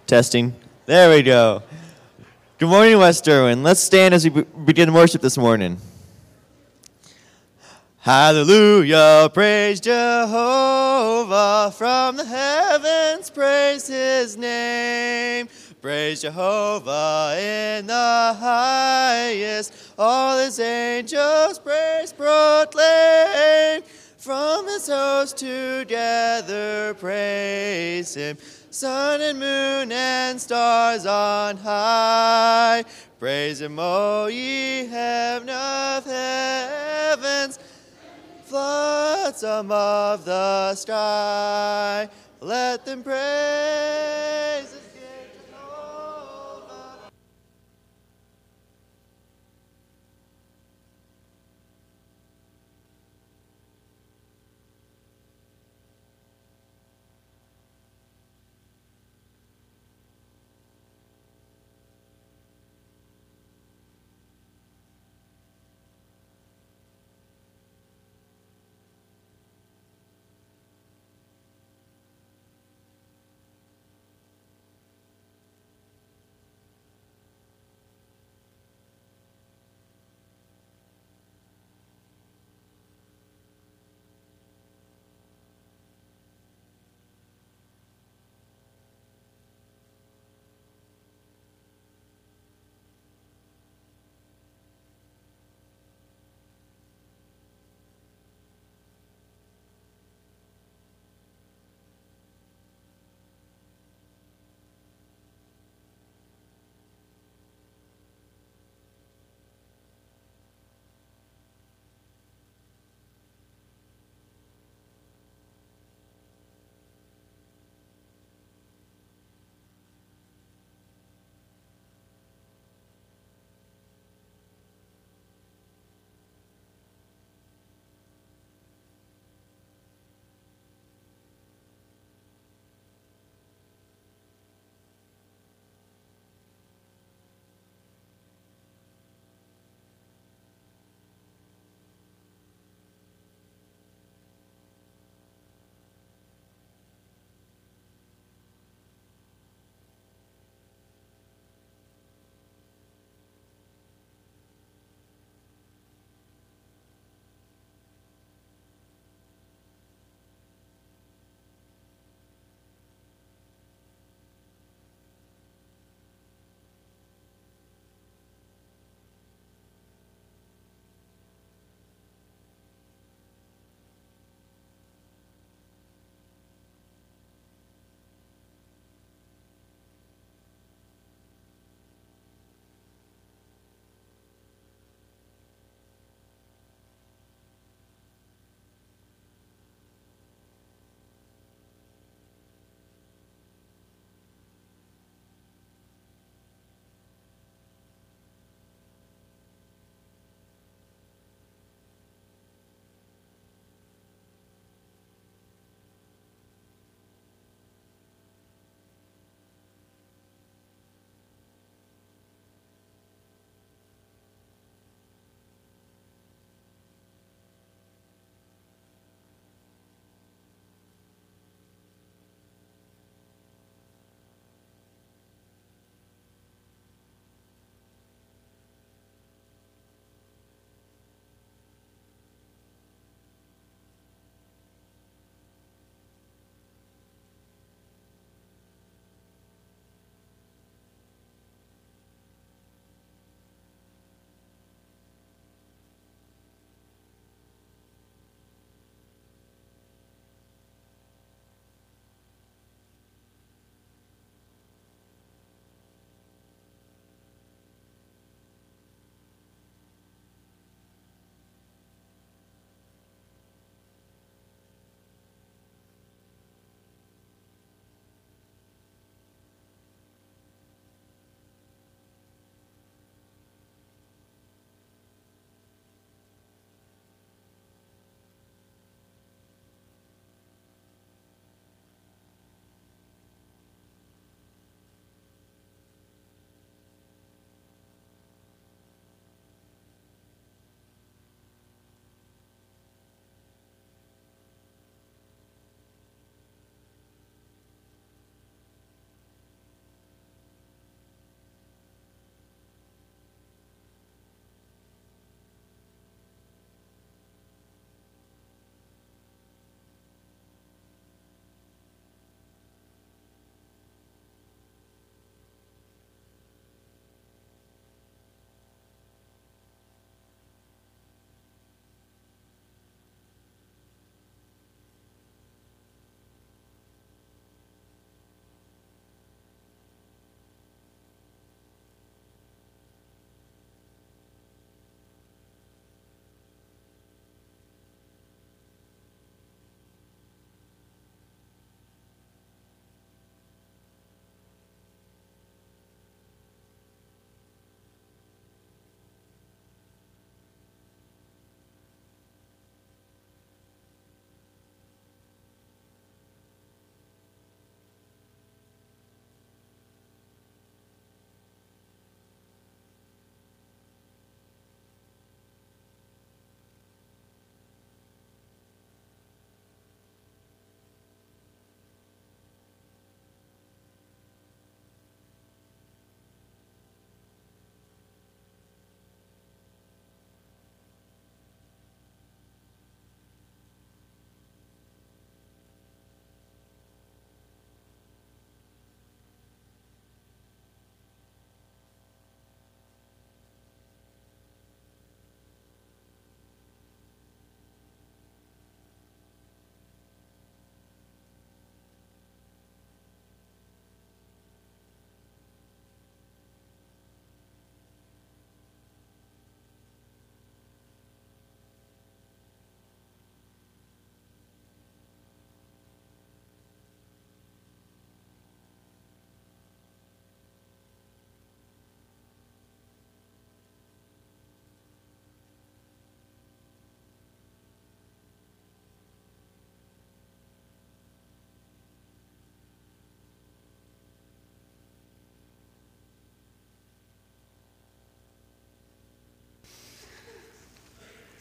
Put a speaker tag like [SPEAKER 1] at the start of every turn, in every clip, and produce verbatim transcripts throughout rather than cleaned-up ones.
[SPEAKER 1] Testing. There we go. Good morning, West Derwin. Let's stand as we be- begin worship this morning. Hallelujah, praise Jehovah. From the heavens, praise his name. Praise Jehovah in the highest. All his angels praise proclaim. From his host together praise him. Sun and moon and stars on high. Praise him, O ye heaven of heavens. Floods above the sky. Let them praise his great Jehovah.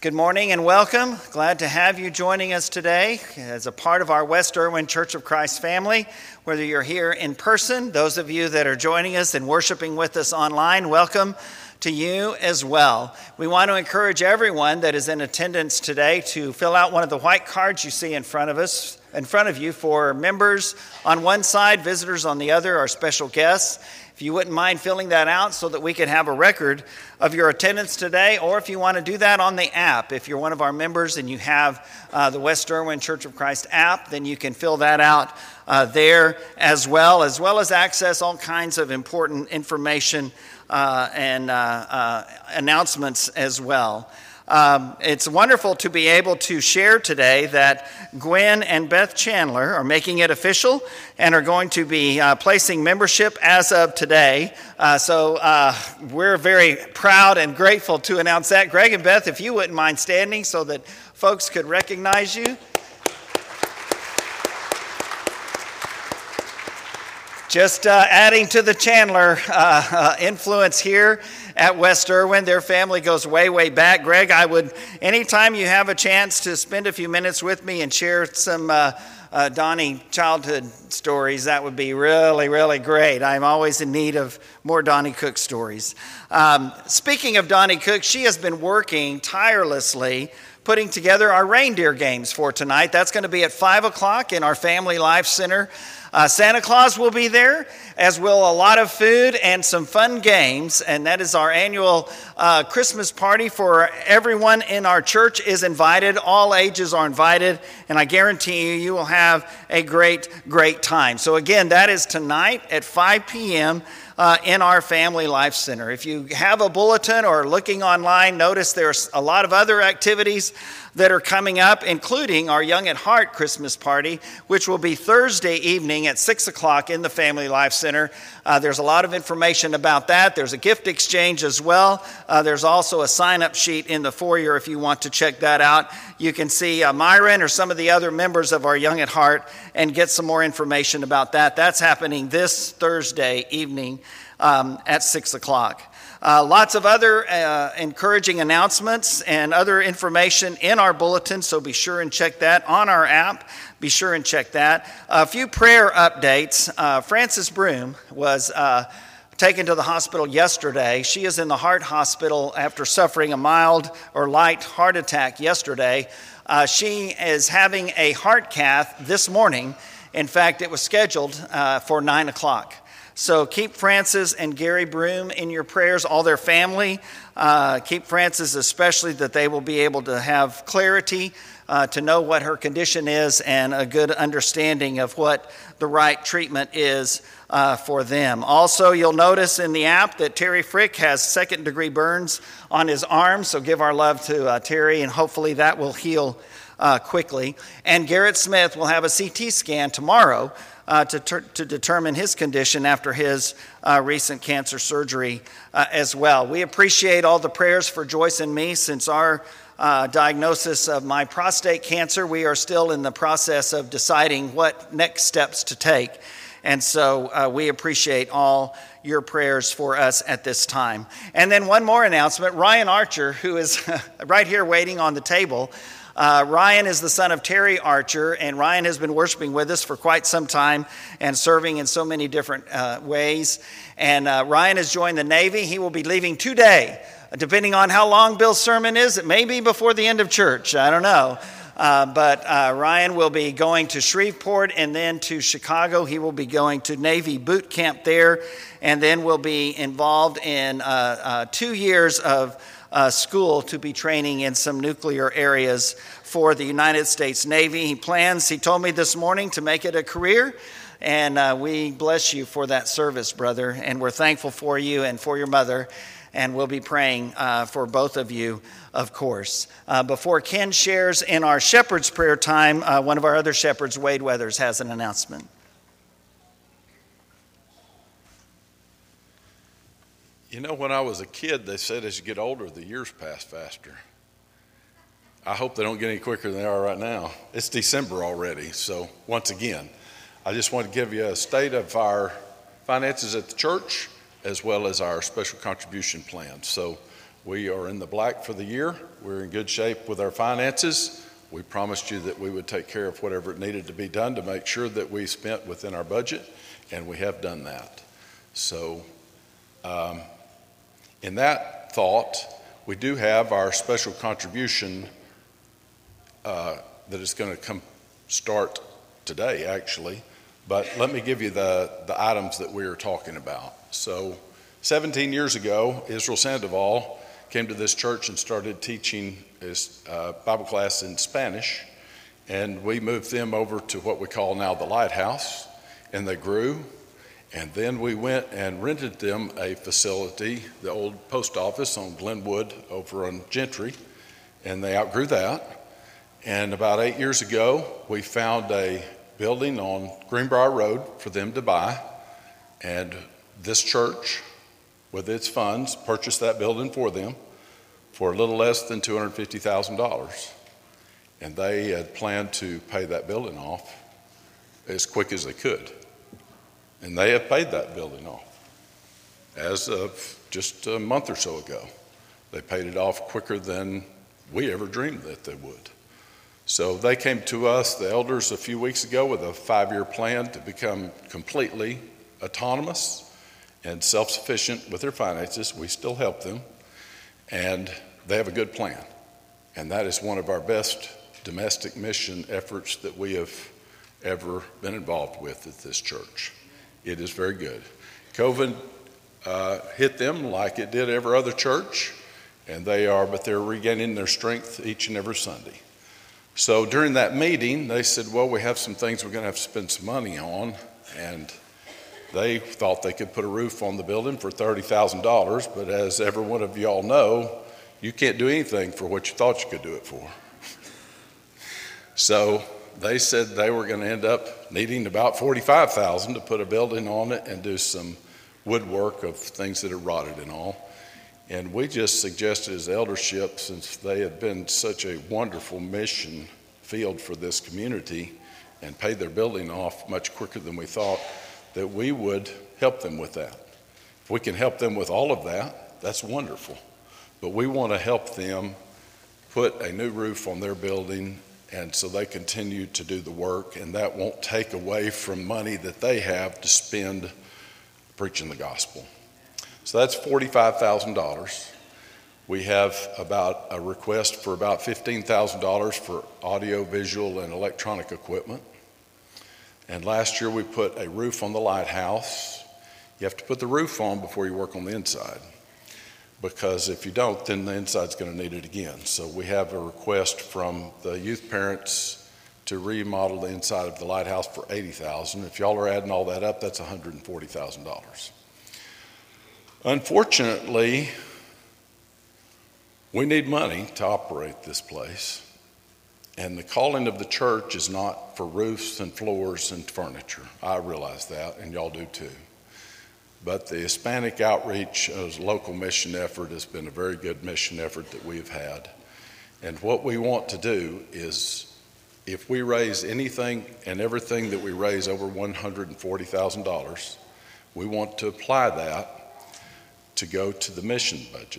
[SPEAKER 2] Good morning and welcome. Glad to have you joining us today as a part of our West Erwin Church of Christ family. Whether you're here in person, those of you that are joining us and worshiping with us online, welcome to you as well. We want to encourage everyone that is in attendance today to fill out one of the white cards you see in front of us, in front of you for members on one side, visitors on the other, our special guests. If you wouldn't mind filling that out so that we can have a record of your attendance today, or if you want to do that on the app, if you're one of our members and you have uh, the West Erwin Church of Christ app, then you can fill that out uh, there as well, as well as access all kinds of important information uh, and uh, uh, announcements as well. Um, it's wonderful to be able to share today that Gwen and Beth Chandler are making it official and are going to be uh, placing membership as of today. Uh, so uh, we're very proud and grateful to announce that. Greg and Beth, if you wouldn't mind standing so that folks could recognize you. Just uh, adding to the Chandler uh, uh, influence here at West Erwin. Their family goes way, way back. Greg, I would, anytime you have a chance to spend a few minutes with me and share some uh, uh, Donnie childhood stories, that would be really, really great. I'm always in need of more Donnie Cook stories. Um, speaking of Donnie Cook, she has been working tirelessly putting together our reindeer games for tonight. That's going to be at five o'clock in our Family Life Center. Uh, Santa Claus will be there, as will a lot of food and some fun games, and that is our annual uh, Christmas party for everyone in our church is invited. All ages are invited, and I guarantee you, you will have a great, great time. So again, that is tonight at five p.m. Uh, in our Family Life Center. If you have a bulletin or are looking online, notice there's a lot of other activities that are coming up, including our Young at Heart Christmas party, which will be Thursday evening at six o'clock in the Family Life Center. Uh, there's a lot of information about that. There's a gift exchange as well. Uh, there's also a sign-up sheet in the foyer if you want to check that out. You can see uh, Myron or some of the other members of our Young at Heart and get some more information about that. That's happening this Thursday evening um, at six o'clock. Uh, lots of other uh, encouraging announcements and other information in our bulletin, so be sure and check that on our app. Be sure and check that. A few prayer updates. Uh, Frances Broom was uh, taken to the hospital yesterday. She is in the heart hospital after suffering a mild or light heart attack yesterday. Uh, she is having a heart cath this morning. In fact, it was scheduled uh, for nine o'clock. So keep Frances and Gary Broom in your prayers, all their family. Uh, keep Frances especially, that they will be able to have clarity uh, to know what her condition is and a good understanding of what the right treatment is uh, for them. Also, you'll notice in the app that Terry Frick has second degree burns on his arm, so give our love to uh, Terry, and hopefully that will heal uh, quickly. And Garrett Smith will have a C T scan tomorrow Uh, to, ter- to determine his condition after his uh, recent cancer surgery uh, as well. We appreciate all the prayers for Joyce and me since our uh, diagnosis of my prostate cancer. We are still in the process of deciding what next steps to take. And so uh, we appreciate all your prayers for us at this time. And then one more announcement. Ryan Archer, who is right here waiting on the table, Uh, Ryan is the son of Terry Archer, and Ryan has been worshiping with us for quite some time and serving in so many different uh, ways. And uh, Ryan has joined the Navy. He will be leaving today. Depending on how long Bill's sermon is, it may be before the end of church. I don't know. Uh, but uh, Ryan will be going to Shreveport and then to Chicago. He will be going to Navy boot camp there, and then will be involved in uh, uh, two years of Uh, school to be training in some nuclear areas for the United States Navy. He plans, he told me this morning, to make it a career, and uh, we bless you for that service, brother, and we're thankful for you and for your mother, and we'll be praying uh, for both of you, of course. Uh, before Ken shares in our shepherd's prayer time, uh, one of our other shepherds, Wade Weathers, has an announcement.
[SPEAKER 3] You know, when I was a kid, they said as you get older, the years pass faster. I hope they don't get any quicker than they are right now. It's December already. So once again, I just want to give you a state of our finances at the church, as well as our special contribution plan. So We are in the black for the year. We're in good shape with our finances. We promised you that we would take care of whatever it needed to be done to make sure that we spent within our budget, and we have done that. So um, in that thought, we do have our special contribution uh, that is going to come start today, actually. But let me give you the, the items that we are talking about. So seventeen years ago, Israel Sandoval came to this church and started teaching his uh, Bible class in Spanish. And we moved them over to what we call now the Lighthouse, and they grew. And then we went and rented them a facility, the old post office on Glenwood over on Gentry, and they outgrew that. And about eight years ago, we found a building on Greenbrier Road for them to buy, and this church, with its funds, purchased that building for them for a little less than two hundred fifty thousand dollars. And they had planned to pay that building off as quick as they could. And they have paid that building off as of just a month or so ago. They paid it off quicker than we ever dreamed that they would. So they came to us, the elders, a few weeks ago with a five-year plan to become completely autonomous and self-sufficient with their finances. We still help them, and they have a good plan. And that is one of our best domestic mission efforts that we have ever been involved with at this church. It is very good. COVID uh, hit them like it did every other church, and they are, but they're regaining their strength each and every Sunday. So during that meeting, they said, well, we have some things we're going to have to spend some money on. And they thought they could put a roof on the building for thirty thousand dollars. But as every one of y'all know, you can't do anything for what you thought you could do it for. So they said they were going to end up needing about forty-five thousand dollars to put a building on it and do some woodwork of things that had rotted and all. And we just suggested as eldership, since they had been such a wonderful mission field for this community and paid their building off much quicker than we thought, that we would help them with that. If we can help them with all of that, that's wonderful. But we want to help them put a new roof on their building, and so they continue to do the work, and that won't take away from money that they have to spend preaching the gospel. So that's forty-five thousand dollars. We have about a request for about fifteen thousand dollars for audio, visual, and electronic equipment. And last year we put a roof on the Lighthouse. You have to put the roof on before you work on the inside, because if you don't, then the inside's going to need it again. So we have a request from the youth parents to remodel the inside of the Lighthouse for eighty thousand dollars. If y'all are adding all that up, that's one hundred forty thousand dollars. Unfortunately, we need money to operate this place, and the calling of the church is not for roofs and floors and furniture. I realize that, and y'all do too. But the Hispanic outreach as a local mission effort has been a very good mission effort that we've had. And what we want to do is, if we raise anything and everything that we raise over one hundred forty thousand dollars, we want to apply that to go to the mission budget.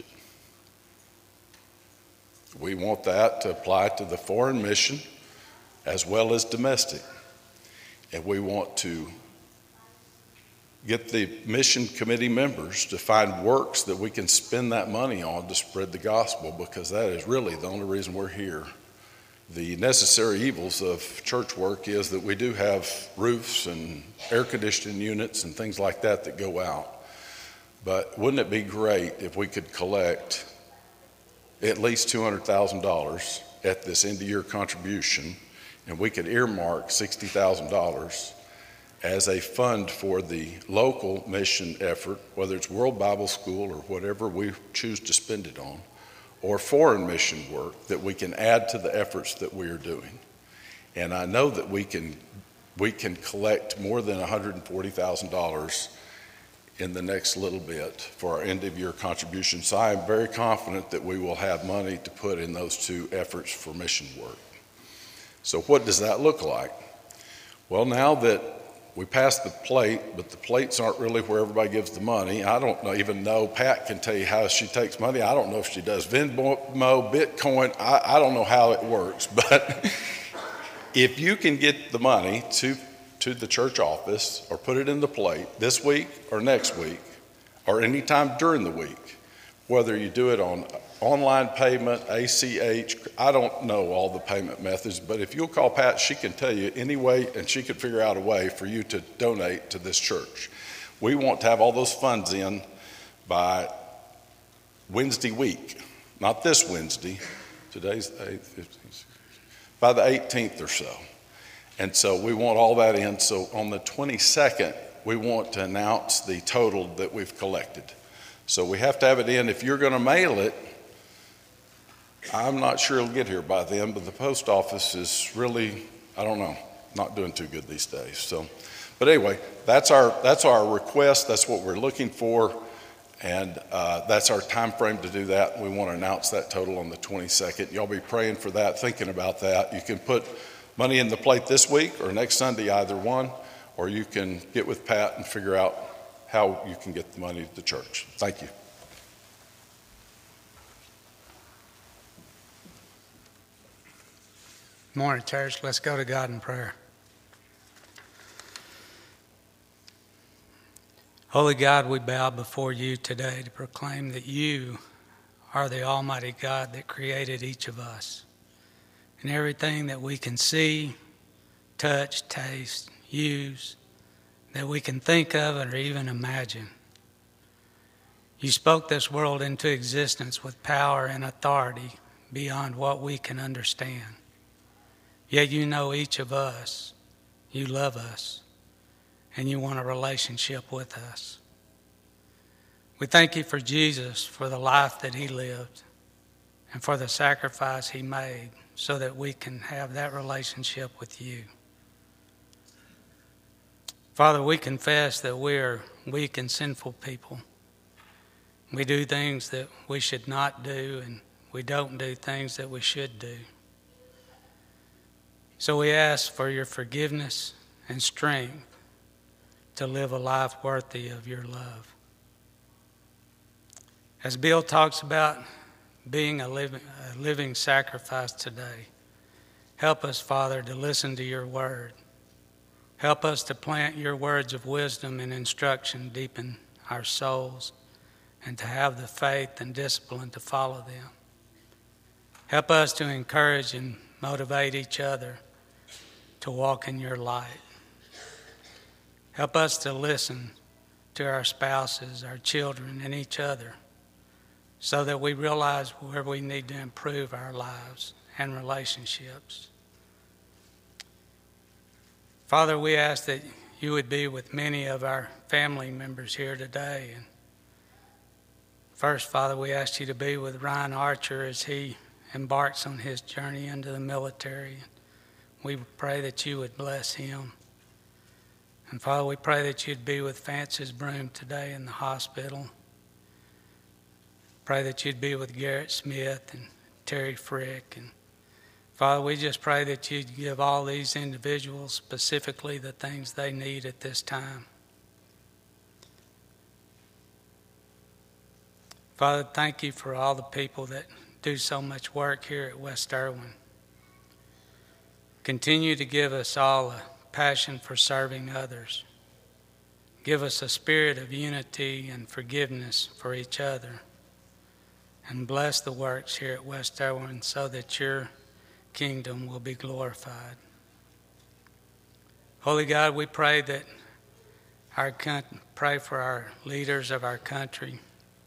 [SPEAKER 3] We want that to apply to the foreign mission as well as domestic. And we want to get the mission committee members to find works that we can spend that money on to spread the gospel, because that is really the only reason we're here. The necessary evils of church work is that we do have roofs and air conditioning units and things like that that go out. But wouldn't it be great if we could collect at least two hundred thousand dollars at this end of year contribution, and we could earmark sixty thousand dollars as a fund for the local mission effort, whether it's World Bible School or whatever we choose to spend it on, or foreign mission work that we can add to the efforts that we are doing. And I know that we can we can collect more than one hundred forty thousand dollars in the next little bit for our end of year contribution. So I am very confident that we will have money to put in those two efforts for mission work. So what does that look like? Well, now that we pass the plate, but the plates aren't really where everybody gives the money. I don't know, even know, Pat can tell you how she takes money. I don't know if she does Venmo, Bitcoin. I, I don't know how it works, but if you can get the money to, to the church office or put it in the plate this week or next week or anytime during the week, whether you do it on online payment, A C H, I don't know all the payment methods, but if you'll call Pat, she can tell you any way, and she can figure out a way for you to donate to this church. We want to have all those funds in by Wednesday week, not this Wednesday, today's the eighth, fifteenth, by the eighteenth or so. And so we want all that in. So on the twenty-second, we want to announce the total that we've collected. So we have to have it in. If you're going to mail it, I'm not sure it'll get here by then, but the post office is really, I don't know, not doing too good these days. So, but anyway, that's our that's our request. That's what we're looking for, and uh, that's our time frame to do that. We want to announce that total on the twenty-second. Y'all be praying for that, thinking about that. You can put money in the plate this week or next Sunday, either one, or you can get with Pat and figure out how you can get the money to the church. Thank you.
[SPEAKER 4] Morning, church. Let's go to God in prayer. Holy God, we bow before you today to proclaim that you are the Almighty God that created each of us. And everything that we can see, touch, taste, use, that we can think of or even imagine. You spoke this world into existence with power and authority beyond what we can understand. Yet you know each of us, you love us, and you want a relationship with us. We thank you for Jesus, for the life that he lived, and for the sacrifice he made so that we can have that relationship with you. Father, we confess that we are weak and sinful people. We do things that we should not do, and we don't do things that we should do. So we ask for your forgiveness and strength to live a life worthy of your love. As Bill talks about being a living, a living sacrifice today, help us, Father, to listen to your word. Help us to plant your words of wisdom and instruction deep in our souls and to have the faith and discipline to follow them. Help us to encourage and motivate each other to walk in your light. Help us to listen to our spouses, our children, and each other so that we realize where we need to improve our lives and relationships. Father, we ask that you would be with many of our family members here today. And first, Father, we ask you to be with Ryan Archer as he embarks on his journey into the military. We pray that you would bless him. And Father, we pray that you'd be with Francis Broom today in the hospital. Pray that you'd be with Garrett Smith and Terry Frick. And Father, we just pray that you'd give all these individuals specifically the things they need at this time. Father, thank you for all the people that do so much work here at West Erwin. Continue to give us all a passion for serving others. Give us a spirit of unity and forgiveness for each other. And bless the works here at West Erwin so that your kingdom will be glorified. Holy God, we pray that our pray for our leaders of our country,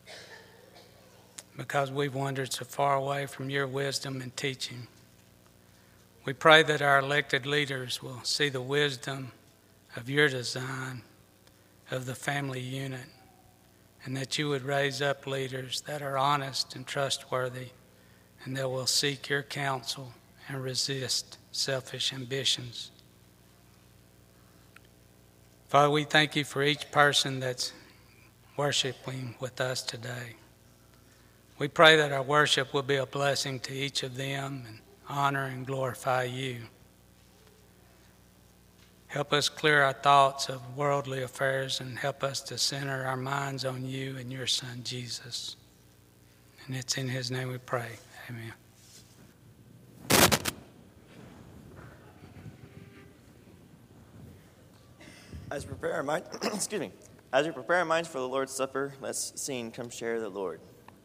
[SPEAKER 4] because we've wandered so far away from your wisdom and teaching. We pray that our elected leaders will see the wisdom of your design of the family unit, and that you would raise up leaders that are honest and trustworthy, and that will seek your counsel and resist selfish ambitions. Father, we thank you for each person that's worshiping with us today. We pray that our worship will be a blessing to each of them and honor and glorify you. Help us clear our thoughts of worldly affairs and help us to center our minds on you and your Son, Jesus. And it's in his name we pray. Amen.
[SPEAKER 1] As we prepare our mind, excuse me, as we prepare our minds for the Lord's Supper, let's sing "Come Share the Lord."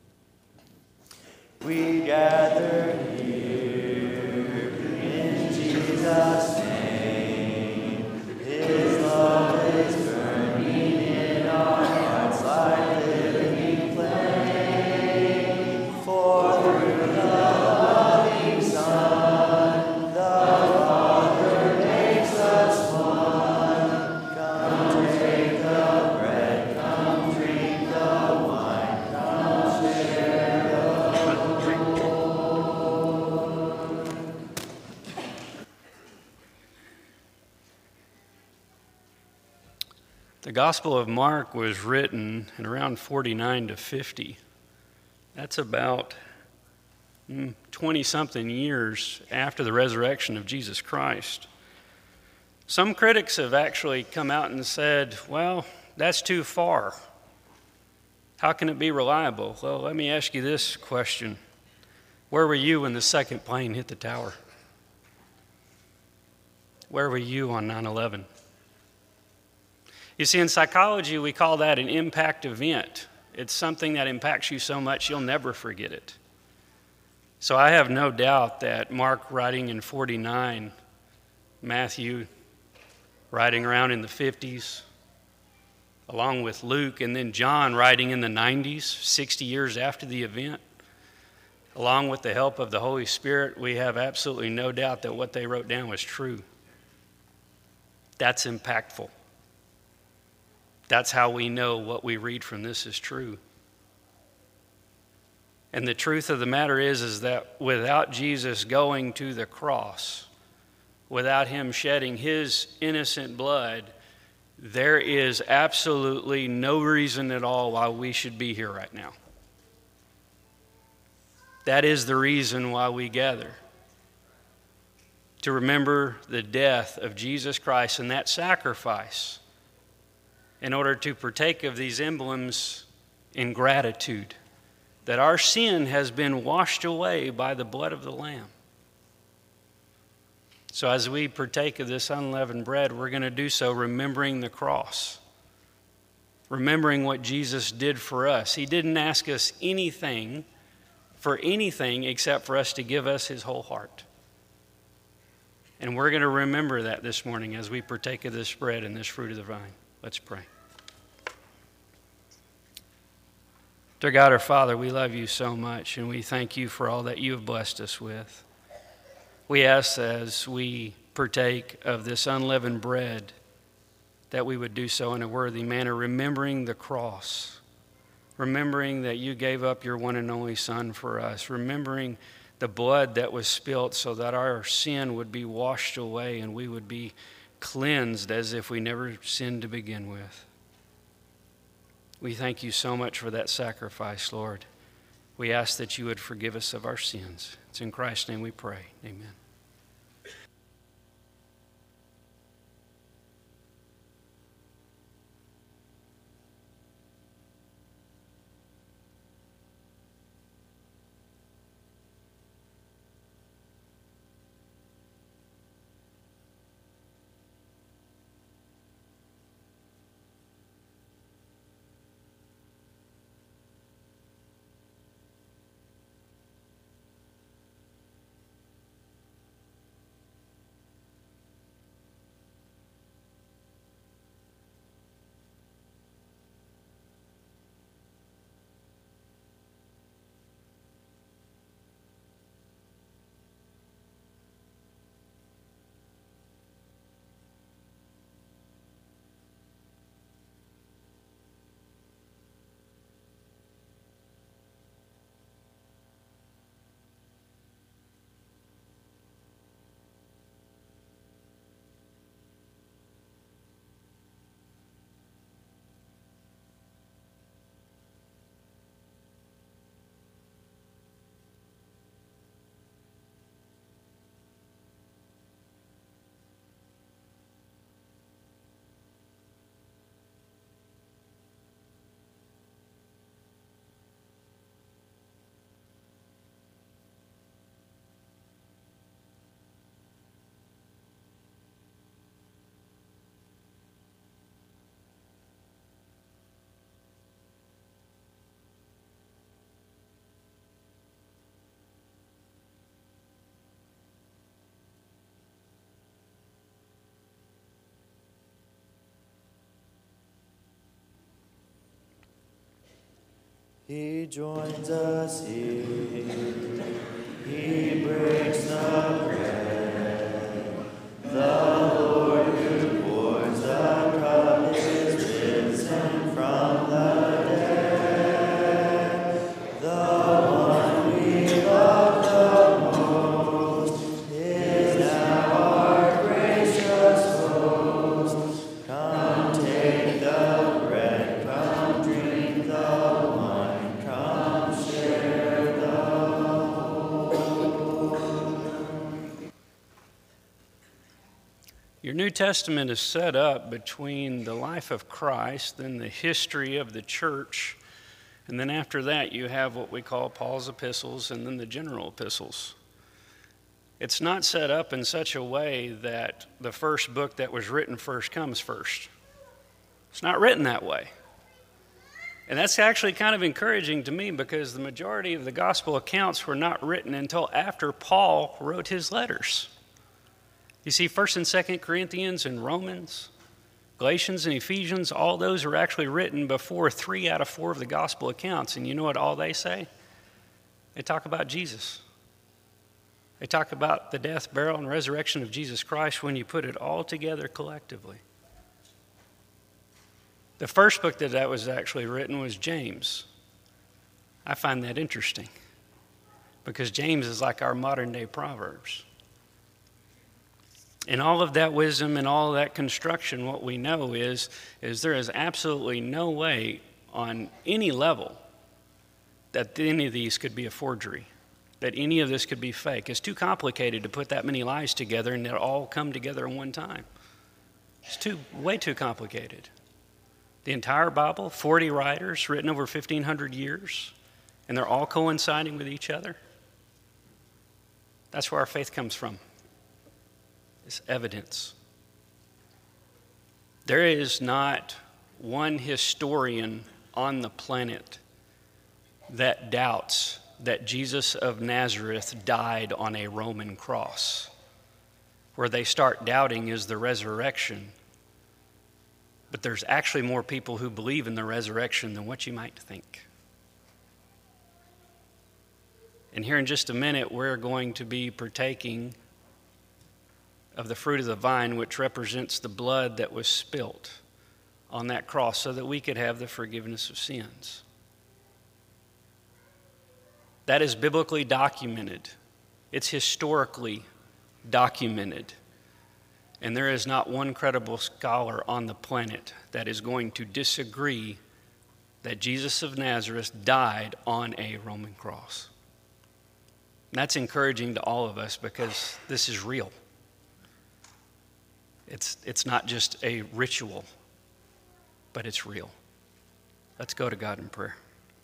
[SPEAKER 1] We gather here in Jesus' name. His love is burning in our hearts like living flame. For through the loving Son, the Father makes us one. Come take the bread, come drink the wine, come share the
[SPEAKER 5] The Gospel of Mark was written in around forty-nine to fifty. That's about twenty-something years after the resurrection of Jesus Christ. Some critics have actually come out and said, well, that's too far. How can it be reliable? Well, let me ask you this question. Where were you when the second plane hit the tower? Where were you on nine eleven? You see, in psychology, we call that an impact event. It's something that impacts you so much you'll never forget it. So I have no doubt that Mark writing in forty-nine, Matthew writing around in the fifties, along with Luke, and then John writing in the nineties, sixty years after the event, along with the help of the Holy Spirit, we have absolutely no doubt that what they wrote down was true. That's impactful. That's how we know what we read from this is true. And the truth of the matter is, is that without Jesus going to the cross, without him shedding his innocent blood, there is absolutely no reason at all why we should be here right now. That is the reason why we gather. To remember the death of Jesus Christ and that sacrifice, in order to partake of these emblems in gratitude that our sin has been washed away by the blood of the Lamb. So as we partake of this unleavened bread, we're going to do so remembering the cross, remembering what Jesus did for us. He didn't ask us anything for anything except for us to give us his whole heart. And we're going to remember that this morning as we partake of this bread and this fruit of the vine. Let's pray. Dear God, our Father, we love you so much, and we thank you for all that you have blessed us with. We ask as we partake of this unleavened bread that we would do so in a worthy manner, remembering the cross, remembering that you gave up your one and only Son for us, remembering the blood that was spilt so that our sin would be washed away and we would be cleansed as if we never sinned to begin with. We thank you so much for that sacrifice, Lord. We ask that you would forgive us of our sins. It's in Christ's name we pray. Amen.
[SPEAKER 1] He joins us here. He breaks the bread. The Lord who pours the cup is risen from the dead. The one we love the most is now our gracious host. Come take the bread, come drink the wine, come share the
[SPEAKER 5] Your New Testament is set up between the life of Christ, then the history of the church, and then after that you have what we call Paul's epistles and then the general epistles. It's not set up in such a way that the first book that was written first comes first. It's not written that way. And that's actually kind of encouraging to me because the majority of the gospel accounts were not written until after Paul wrote his letters. You see, First and Second Corinthians and Romans, Galatians and Ephesians, all those were actually written before three out of four of the gospel accounts. And you know what all they say? They talk about Jesus. They talk about the death, burial, and resurrection of Jesus Christ when you put it all together collectively. The first book that that was actually written was James. I find that interesting because James is like our modern day Proverbs. In all of that wisdom and all of that construction, what we know is, is there is absolutely no way on any level that any of these could be a forgery, that any of this could be fake. It's too complicated to put that many lies together and it all come together in one time. It's too, way too complicated. The entire Bible, forty writers written over fifteen hundred years, and they're all coinciding with each other. That's where our faith comes from. It's evidence. There is not one historian on the planet that doubts that Jesus of Nazareth died on a Roman cross. Where they start doubting is the resurrection. But there's actually more people who believe in the resurrection than what you might think. And here in just a minute, we're going to be partaking of the fruit of the vine, which represents the blood that was spilt on that cross so that we could have the forgiveness of sins. That is biblically documented. It's historically documented. And there is not one credible scholar on the planet that is going to disagree that Jesus of Nazareth died on a Roman cross. And that's encouraging to all of us because this is real. It's, it's not just a ritual, but it's real. Let's go to God in prayer.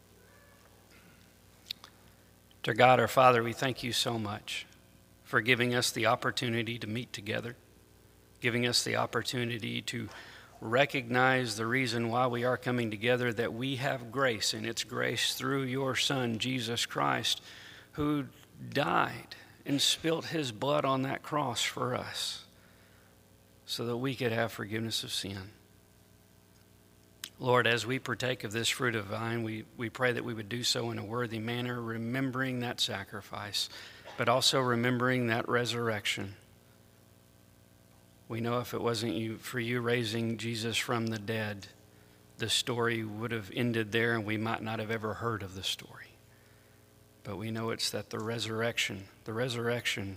[SPEAKER 5] Dear God, our Father, we thank you so much for giving us the opportunity to meet together, giving us the opportunity to recognize the reason why we are coming together, that we have grace, and it's grace through your Son, Jesus Christ, who died and spilt his blood on that cross for us so that we could have forgiveness of sin. Lord, as we partake of this fruit of vine, we, we pray that we would do so in a worthy manner, remembering that sacrifice, but also remembering that resurrection. We know if it wasn't you, for you raising Jesus from the dead, the story would have ended there and we might not have ever heard of the story. But we know it's that the resurrection, the resurrection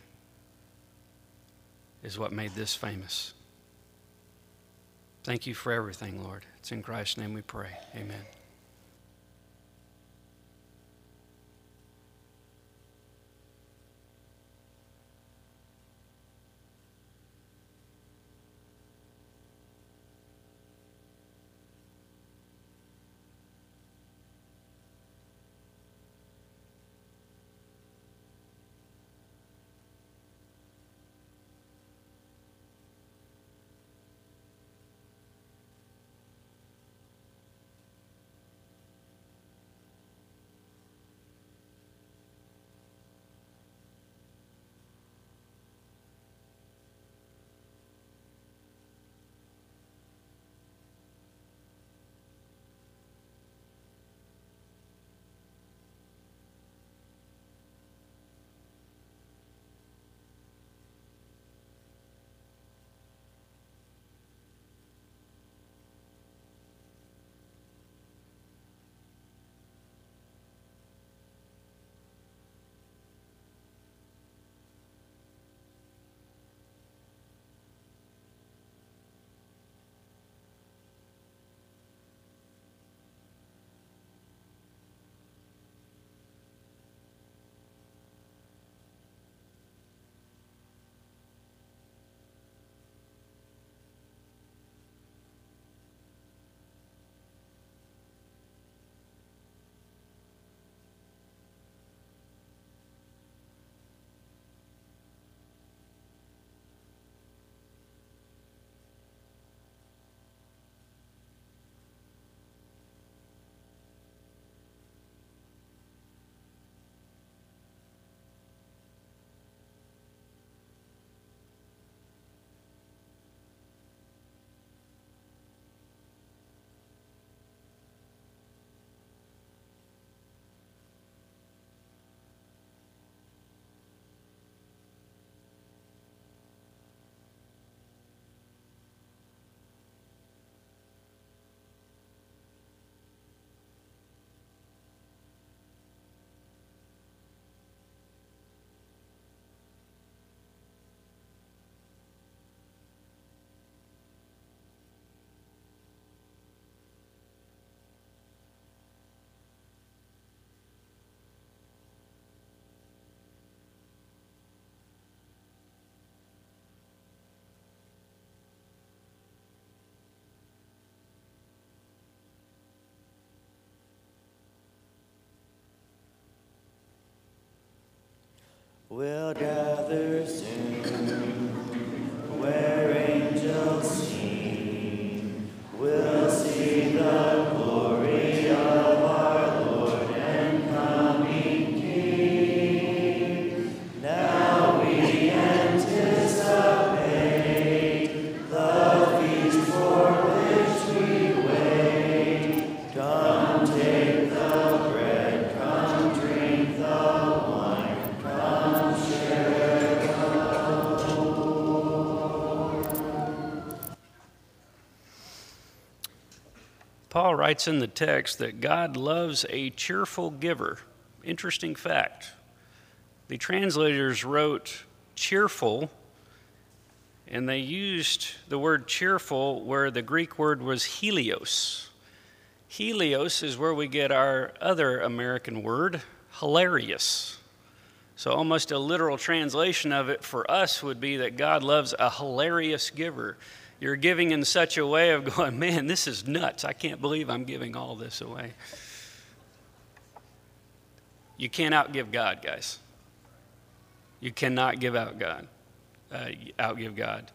[SPEAKER 5] is what made this famous. Thank you for everything, Lord. It's in Christ's name we pray. Amen.
[SPEAKER 1] We'll gather soon, where angels sing. We'll see the glory of our Lord and coming King. Now we anticipate the feast for which we wait. Come take the bread, come drink the wine, come share the Lord.
[SPEAKER 5] Paul writes in the text that God loves a cheerful giver. Interesting fact. The translators wrote cheerful, and they used the word cheerful where the Greek word was helios. Helios is where we get our other American word, hilarious. So almost a literal translation of it for us would be that God loves a hilarious giver. You're giving in such a way of going, man, this is nuts. I can't believe I'm giving all this away. You can't outgive God, guys. You cannot give out God, uh, outgive God.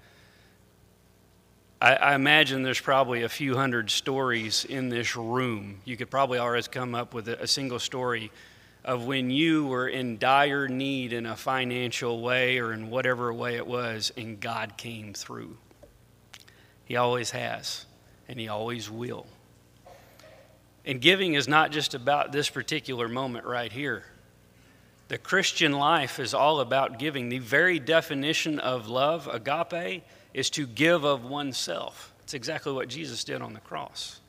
[SPEAKER 5] I, I imagine there's probably a few hundred stories in this room. You could probably always come up with a, a single story of when you were in dire need in a financial way or in whatever way it was, and God came through. He always has, and He always will. And giving is not just about this particular moment right here. The Christian life is all about giving. The very definition of love, agape, is to give of oneself. It's exactly what Jesus did on the cross.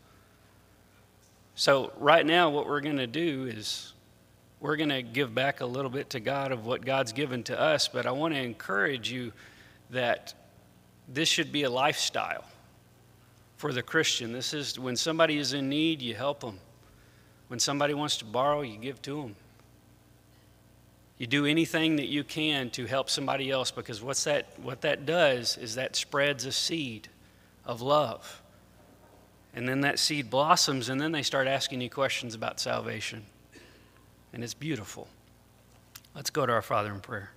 [SPEAKER 5] So right now what we're going to do is we're going to give back a little bit to God of what God's given to us, but I want to encourage you that this should be a lifestyle for the Christian. This is when somebody is in need, you help them. When somebody wants to borrow, you give to them. You do anything that you can to help somebody else, because what's that, what that does is that spreads a seed of love. And then that seed blossoms, and then they start asking you questions about salvation. And it's beautiful. Let's go to our Father in prayer.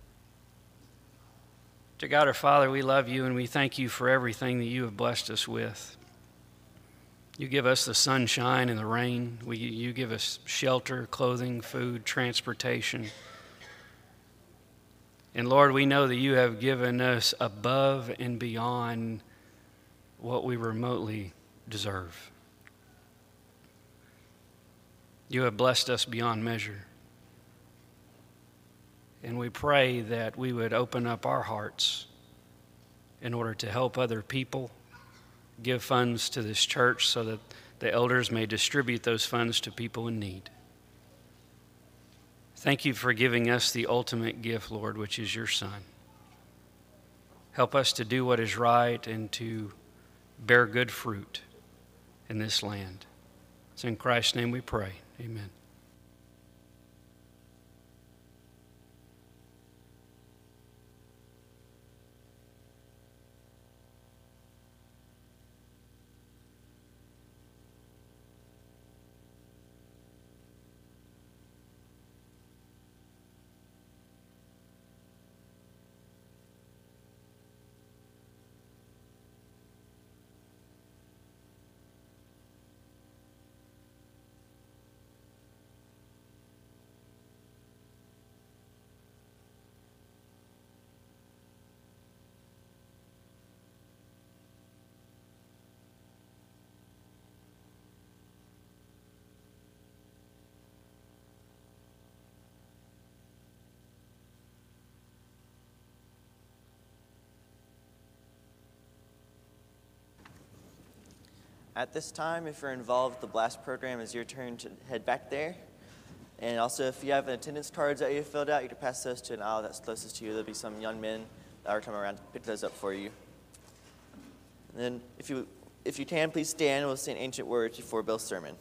[SPEAKER 5] Dear God, our Father, we love you and we thank you for everything that you have blessed us with. You give us the sunshine and the rain. We, you give us shelter, clothing, food, transportation. And Lord, we know that you have given us above and beyond what we remotely deserve. You have blessed us beyond measure. And we pray that we would open up our hearts in order to help other people, give funds to this church so that the elders may distribute those funds to people in need. Thank you for giving us the ultimate gift, Lord, which is your Son. Help us to do what is right and to bear good fruit in this land. It's in Christ's name we pray. Amen.
[SPEAKER 1] At this time, if you're involved with the BLAST program, it's your turn to head back there. And also, if you have attendance cards that you filled out, you can pass those to an aisle that's closest to you. There'll be some young men that will come around to pick those up for you. And then, if you, if you can, please stand. We'll sing ancient words before Bill's sermon.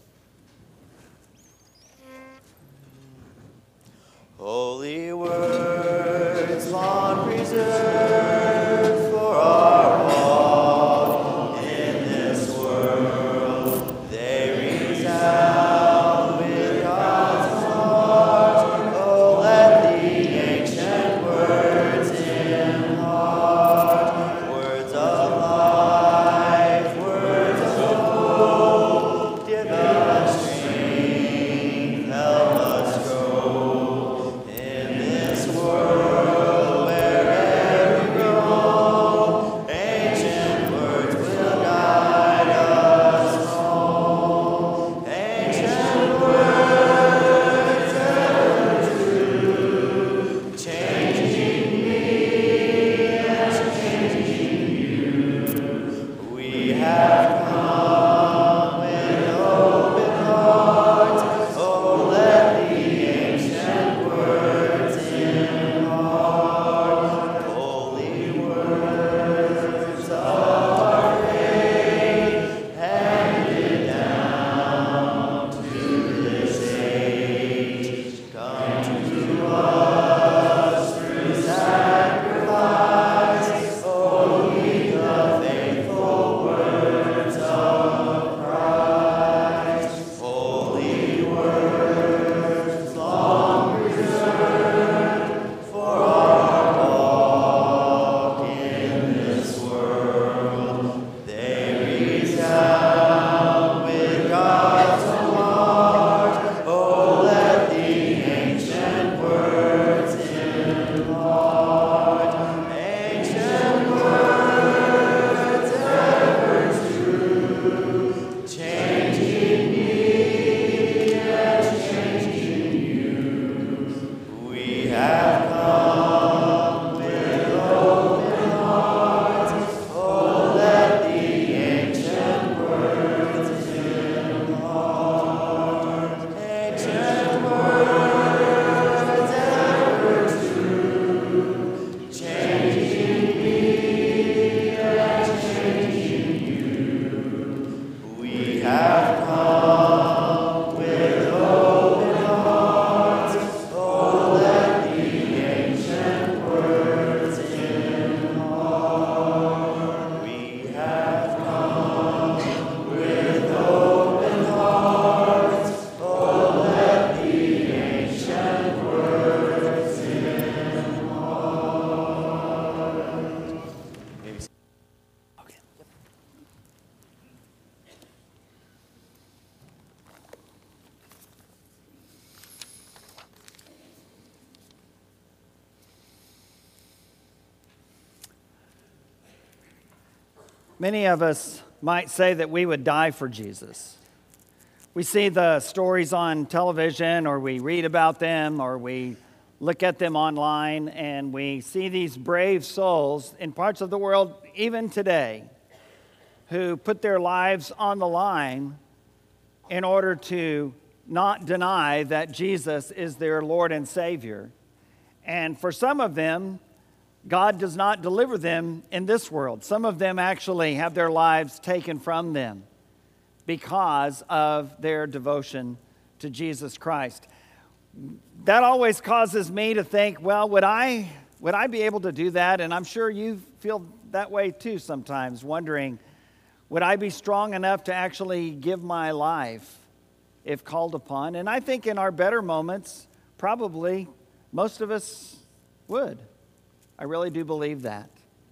[SPEAKER 1] Holy words, long preserved for our walk in this world, they resound with God's heart. Oh, let the ancient
[SPEAKER 2] Many of us might say that we would die for Jesus. We see the stories on television, or we read about them, or we look at them online, and we see these brave souls in parts of the world, even today, who put their lives on the line in order to not deny that Jesus is their Lord and Savior. And for some of them, God does not deliver them in this world. Some of them actually have their lives taken from them because of their devotion to Jesus Christ. That always causes me to think, well, would I, would I be able to do that? And I'm sure you feel that way too sometimes, wondering, would I be strong enough to actually give my life if called upon? And I think in our better moments, probably most of us would. I really do believe that.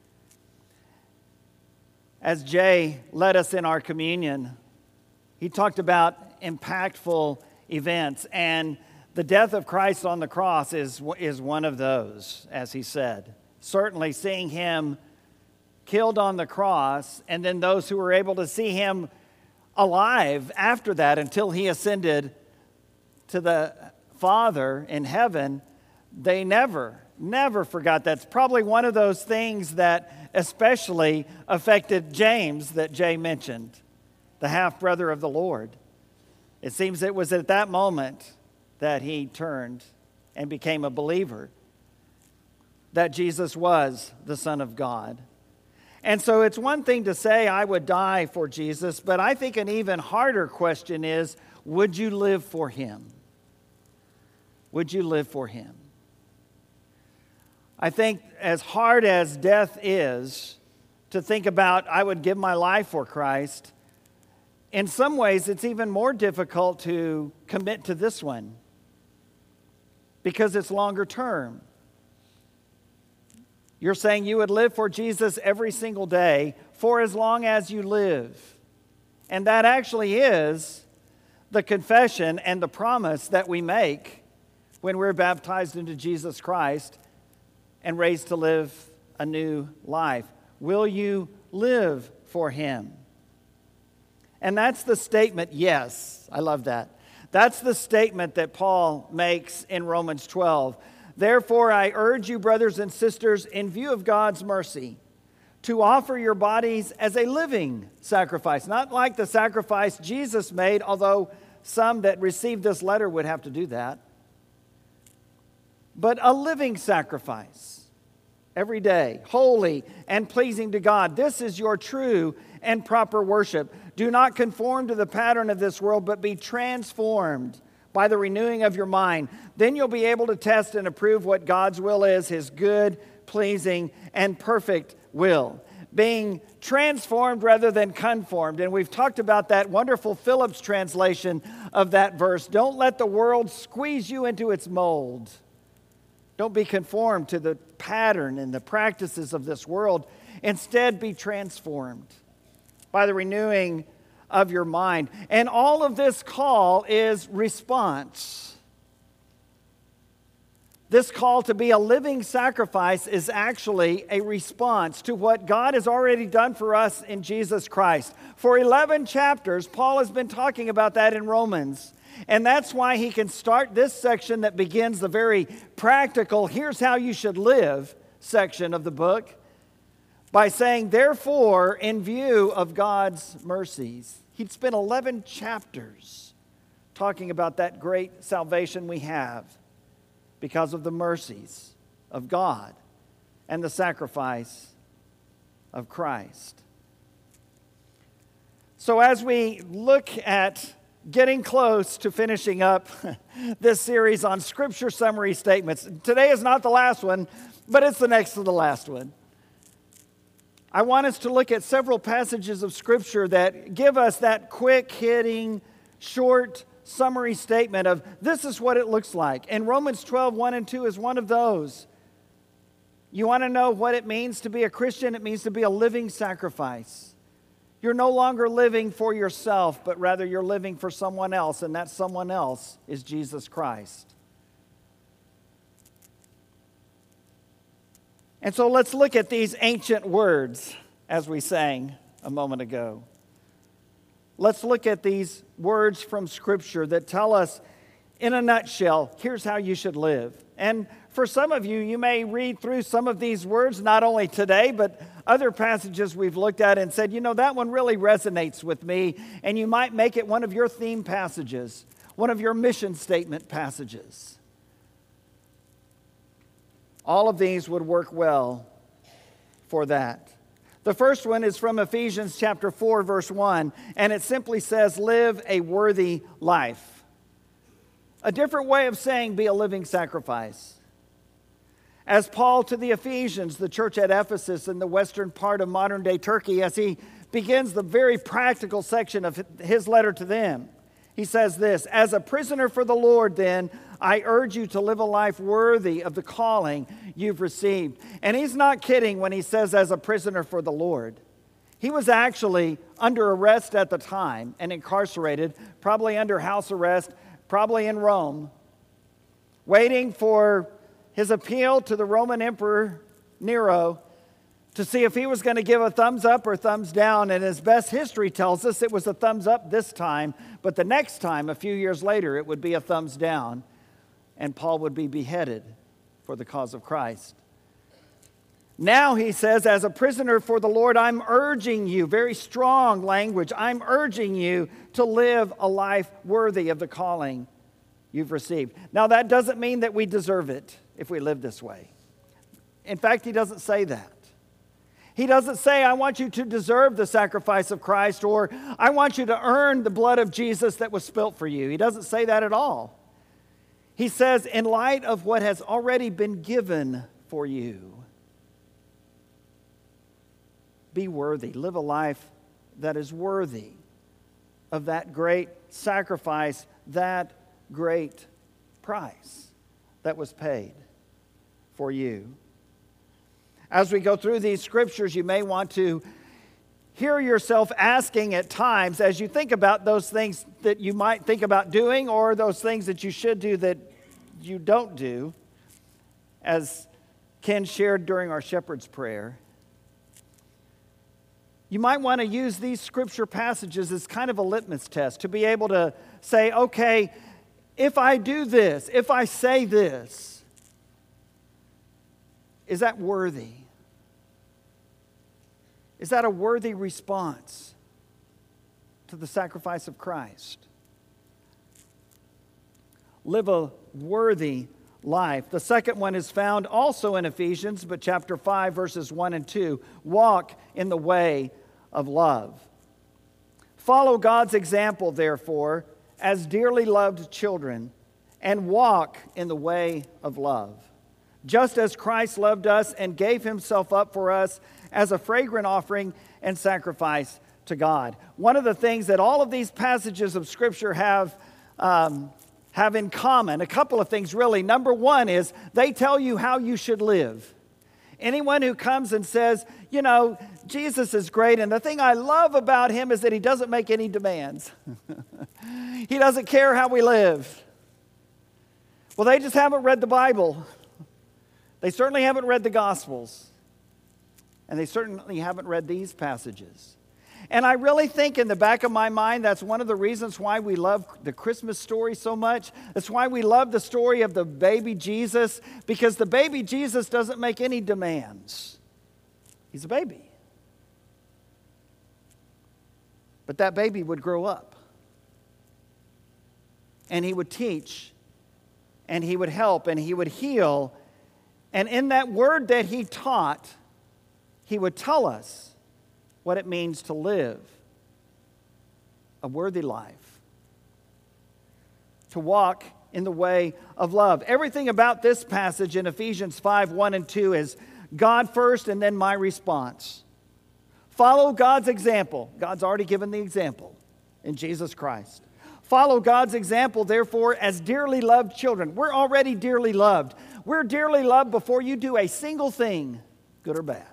[SPEAKER 2] As Jay led us in our communion, he talked about impactful events, and the death of Christ on the cross is, is one of those, as he said. Certainly seeing him killed on the cross, and then those who were able to see him alive after that until he ascended to the Father in heaven, they never, never forgot. That's probably one of those things that especially affected James that Jay mentioned, the half-brother of the Lord. It seems it was at that moment that he turned and became a believer, that Jesus was the Son of God. And so it's one thing to say, I would die for Jesus, but I think an even harder question is, would you live for him? Would you live for him? I think as hard as death is to think about, I would give my life for Christ, in some ways it's even more difficult to commit to this one because it's longer term. You're saying you would live for Jesus every single day for as long as you live. And that actually is the confession and the promise that we make when we're baptized into Jesus Christ and raised to live a new life. Will you live for him? And that's the statement, yes. I love that. That's the statement that Paul makes in Romans twelve. Therefore, I urge you, brothers and sisters, in view of God's mercy, to offer your bodies as a living sacrifice. Not like the sacrifice Jesus made, although some that received this letter would have to do that. But a living sacrifice every day, holy and pleasing to God. This is your true and proper worship. Do not conform to the pattern of this world, but be transformed by the renewing of your mind. Then you'll be able to test and approve what God's will is, his good, pleasing, and perfect will. Being transformed rather than conformed. And we've talked about that wonderful Phillips translation of that verse. Don't let the world squeeze you into its mold. Don't be conformed to the pattern and the practices of this world. Instead, be transformed by the renewing of your mind. And all of this call is response. This call to be a living sacrifice is actually a response to what God has already done for us in Jesus Christ. For eleven chapters, Paul has been talking about that in Romans. And that's why he can start this section that begins the very practical, here's how you should live section of the book by saying, therefore, in view of God's mercies. He'd spent eleven chapters talking about that great salvation we have because of the mercies of God and the sacrifice of Christ. So as we look at getting close to finishing up this series on Scripture summary statements, today is not the last one, but it's the next to the last one. I want us to look at several passages of Scripture that give us that quick-hitting, short summary statement of this is what it looks like. And Romans twelve, one and two is one of those. You want to know what it means to be a Christian? It means to be a living sacrifice. You're no longer living for yourself, but rather you're living for someone else, and that someone else is Jesus Christ. And so let's look at these ancient words as we sang a moment ago. Let's look at these words from Scripture that tell us, in a nutshell, here's how you should live. And for some of you, you may read through some of these words, not only today, but other passages we've looked at and said, you know, that one really resonates with me, and you might make it one of your theme passages, one of your mission statement passages. All of these would work well for that. The first one is from Ephesians chapter four, verse one, and it simply says, live a worthy life. A different way of saying be a living sacrifice. As Paul to the Ephesians, the church at Ephesus in the western part of modern-day Turkey, as he begins the very practical section of his letter to them, he says this, as a prisoner for the Lord, then, I urge you to live a life worthy of the calling you've received. And he's not kidding when he says as a prisoner for the Lord. He was actually under arrest at the time and incarcerated, probably under house arrest, probably in Rome, waiting for his appeal to the Roman Emperor Nero to see if he was going to give a thumbs up or thumbs down. And as best history tells us, it was a thumbs up this time, but the next time, a few years later, it would be a thumbs down, and Paul would be beheaded for the cause of Christ. Now he says, as a prisoner for the Lord, I'm urging you, very strong language, I'm urging you to live a life worthy of the calling you've received. Now that doesn't mean that we deserve it if we live this way. In fact, he doesn't say that. He doesn't say, I want you to deserve the sacrifice of Christ, or I want you to earn the blood of Jesus that was spilt for you. He doesn't say that at all. He says, in light of what has already been given for you, be worthy. Live a life that is worthy of that great sacrifice, that great price that was paid for you. As we go through these scriptures, you may want to hear yourself asking at times, as you think about those things that you might think about doing, or those things that you should do that you don't do, as Ken shared during our shepherd's prayer. You might want to use these scripture passages as kind of a litmus test to be able to say, okay, if I do this, if I say this, is that worthy? Is that a worthy response to the sacrifice of Christ? Live a worthy life. The second one is found also in Ephesians, but chapter five, verses one and two. Walk in the way of love. Follow God's example, therefore, as dearly loved children, and walk in the way of love, just as Christ loved us and gave himself up for us as a fragrant offering and sacrifice to God. One of the things that all of these passages of Scripture have, um, have in common, a couple of things really. Number one is they tell you how you should live. Anyone who comes and says, you know, Jesus is great, and the thing I love about him is that he doesn't make any demands. He doesn't care how we live. Well, they just haven't read the Bible. They certainly haven't read the Gospels. And they certainly haven't read these passages. And I really think in the back of my mind, that's one of the reasons why we love the Christmas story so much. That's why we love the story of the baby Jesus, because the baby Jesus doesn't make any demands. He's a baby. But that baby would grow up. And he would teach. And he would help. And he would heal. And in that word that he taught, he would tell us what it means to live a worthy life, to walk in the way of love. Everything about this passage in Ephesians five, one and two is God first and then my response. Follow God's example. God's already given the example in Jesus Christ. Follow God's example, therefore, as dearly loved children. We're already dearly loved. We're dearly loved before you do a single thing, good or bad.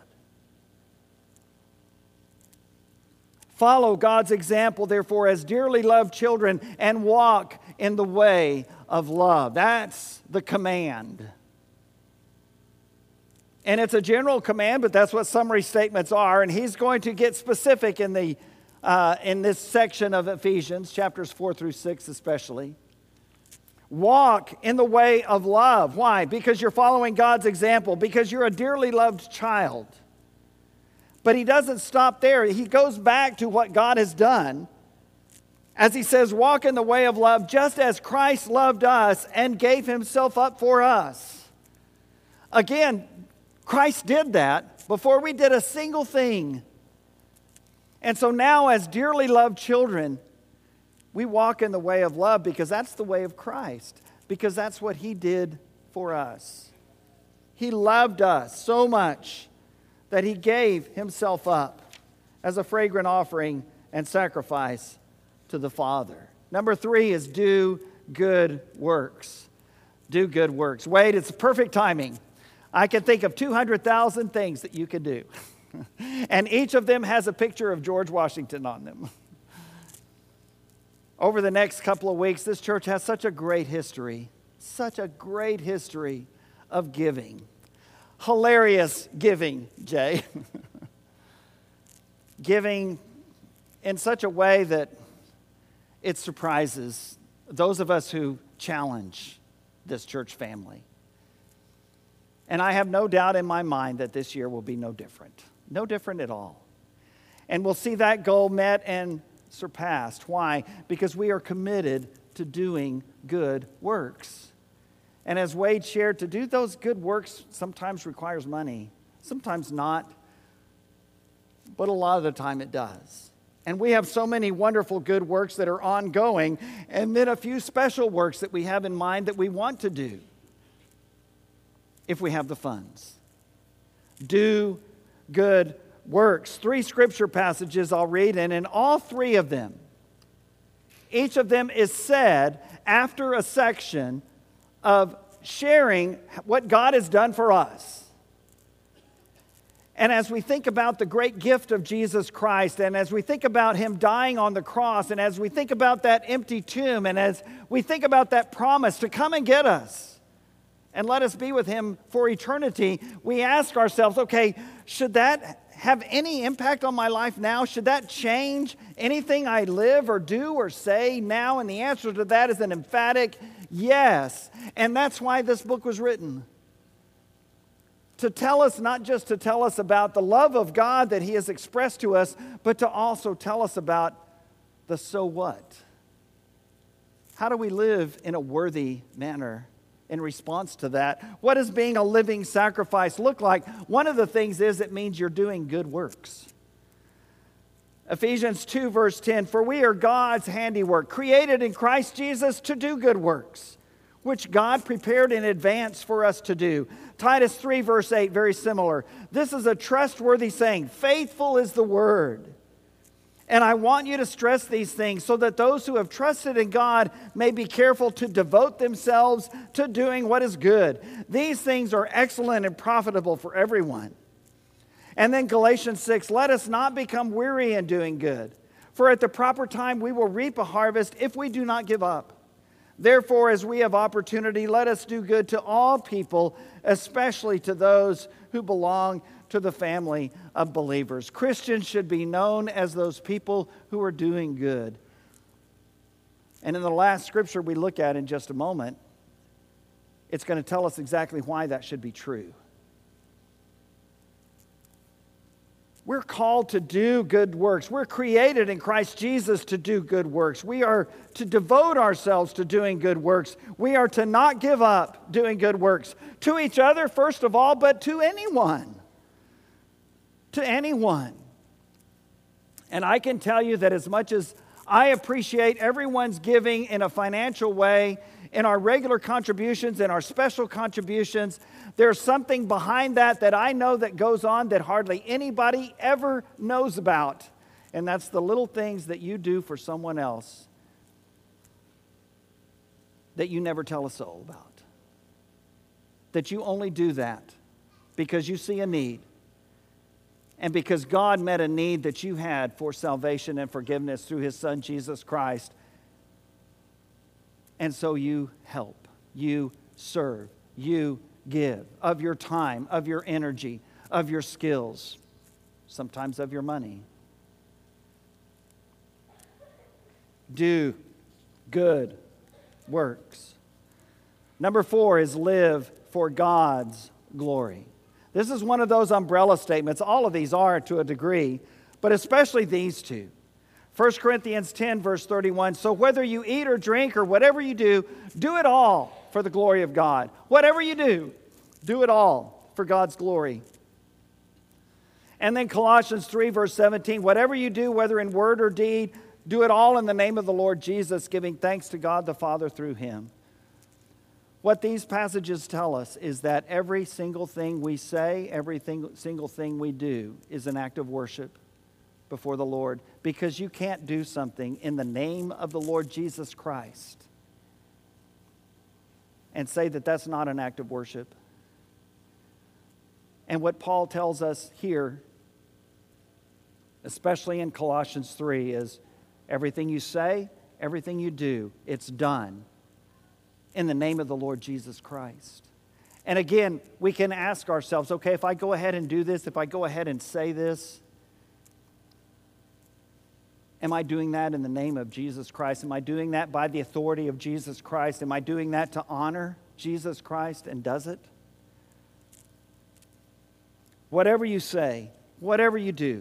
[SPEAKER 2] Follow God's example, therefore, as dearly loved children, and walk in the way of love. That's the command. And it's a general command, but that's what summary statements are. And he's going to get specific in, the, uh, in this section of Ephesians, chapters four through six especially. Walk in the way of love. Why? Because you're following God's example, because you're a dearly loved child. But he doesn't stop there. He goes back to what God has done as he says, walk in the way of love just as Christ loved us and gave himself up for us. Again, Christ did that before we did a single thing. And so now as dearly loved children, we walk in the way of love because that's the way of Christ, because that's what he did for us. He loved us so much that he gave himself up as a fragrant offering and sacrifice to the Father. Number three is do good works. Do good works. Wade, it's perfect timing. I can think of two hundred thousand things that you could do. And each of them has a picture of George Washington on them. Over the next couple of weeks, this church has such a great history, such a great history of giving. Hilarious giving, Jay. Giving in such a way that it surprises those of us who challenge this church family. And I have no doubt in my mind that this year will be no different. No different at all. And we'll see that goal met and surpassed. Why? Because we are committed to doing good works. And as Wade shared, to do those good works sometimes requires money, sometimes not, but a lot of the time it does. And we have so many wonderful good works that are ongoing, and then a few special works that we have in mind that we want to do if we have the funds. Do good works. Three scripture passages I'll read, and in all three of them, each of them is said after a section of sharing what God has done for us. And as we think about the great gift of Jesus Christ, and as we think about him dying on the cross, and as we think about that empty tomb, and as we think about that promise to come and get us and let us be with him for eternity, we ask ourselves, okay, should that have any impact on my life now? Should that change anything I live or do or say now? And the answer to that is an emphatic yes. And that's why this book was written. To tell us, not just to tell us about the love of God that he has expressed to us, but to also tell us about the so what. How do we live in a worthy manner in response to that? What does being a living sacrifice look like? One of the things is it means you're doing good works. Ephesians two verse ten, for we are God's handiwork, created in Christ Jesus to do good works, which God prepared in advance for us to do. Titus three verse eight, very similar. This is a trustworthy saying, faithful is the word. And I want you to stress these things so that those who have trusted in God may be careful to devote themselves to doing what is good. These things are excellent and profitable for everyone. And then Galatians six, let us not become weary in doing good, for at the proper time we will reap a harvest if we do not give up. Therefore, as we have opportunity, let us do good to all people, especially to those who belong to the family of believers. Christians should be known as those people who are doing good. And in the last scripture we look at in just a moment, it's going to tell us exactly why that should be true. We're called to do good works. We're created in Christ Jesus to do good works. We are to devote ourselves to doing good works. We are to not give up doing good works to each other, first of all, but to anyone. To anyone. And I can tell you that as much as I appreciate everyone's giving in a financial way, in our regular contributions, in our special contributions, there's something behind that that I know that goes on that hardly anybody ever knows about. And that's the little things that you do for someone else that you never tell a soul about. That you only do that because you see a need. And because God met a need that you had for salvation and forgiveness through his son, Jesus Christ. And so you help, you serve, you give of your time, of your energy, of your skills, sometimes of your money. Do good works. Number four is live for God's glory. This is one of those umbrella statements. All of these are to a degree, but especially these two. First Corinthians ten, verse thirty-one, so whether you eat or drink or whatever you do, do it all for the glory of God. Whatever you do, do it all for God's glory. And then Colossians three, verse seventeen, whatever you do, whether in word or deed, do it all in the name of the Lord Jesus, giving thanks to God the Father through Him. What these passages tell us is that every single thing we say, every single thing we do is an act of worship before the Lord, because you can't do something in the name of the Lord Jesus Christ and say that that's not an act of worship. And what Paul tells us here, especially in Colossians three, is everything you say, everything you do, it's done in the name of the Lord Jesus Christ. And again, we can ask ourselves, okay, if I go ahead and do this, if I go ahead and say this, am I doing that in the name of Jesus Christ? Am I doing that by the authority of Jesus Christ? Am I doing that to honor Jesus Christ? And does it? Whatever you say, whatever you do,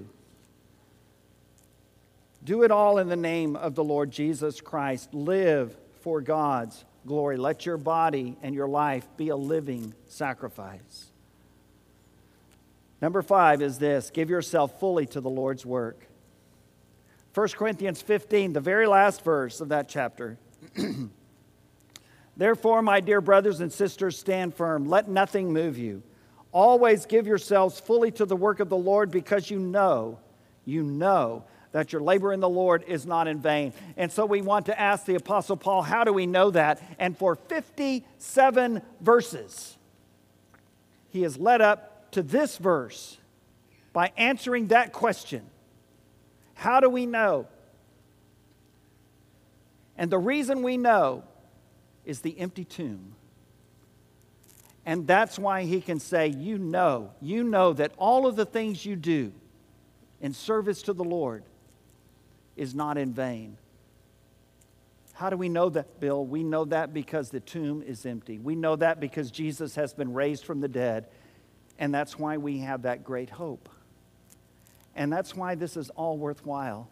[SPEAKER 2] do it all in the name of the Lord Jesus Christ. Live for God's glory. Let your body and your life be a living sacrifice. Number five is this: give yourself fully to the Lord's work. First Corinthians fifteen, the very last verse of that chapter. Therefore, my dear brothers and sisters, stand firm. Let nothing move you. Always give yourselves fully to the work of the Lord, because you know, you know that your labor in the Lord is not in vain. And so we want to ask the Apostle Paul, how do we know that? And for fifty-seven verses, he has led up to this verse by answering that question. How do we know? And the reason we know is the empty tomb. And that's why he can say, you know, you know that all of the things you do in service to the Lord is not in vain. How do we know that, Bill? We know that because the tomb is empty. We know that because Jesus has been raised from the dead. And that's why we have that great hope. And that's why this is all worthwhile.